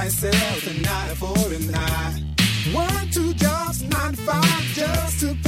myself tonight for a night. Work 2 jobs, 9 to 5, just to